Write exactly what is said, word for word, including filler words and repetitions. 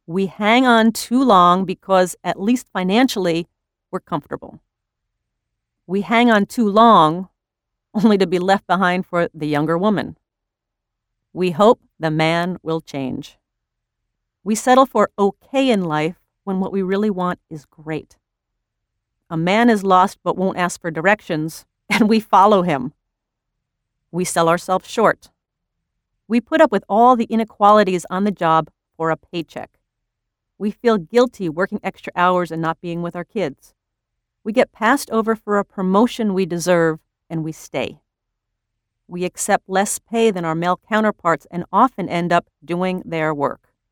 We hang on too long because, at least financially, we're comfortable. We hang on too long only to be left behind for the younger woman. We hope the man will change. We settle for okay in life when what we really want is great. A man is lost but won't ask for directions, and we follow him. We sell ourselves short. We put up with all the inequalities on the job for a paycheck. We feel guilty working extra hours and not being with our kids. We get passed over for a promotion we deserve, and we stay. We accept less pay than our male counterparts and often end up doing their work.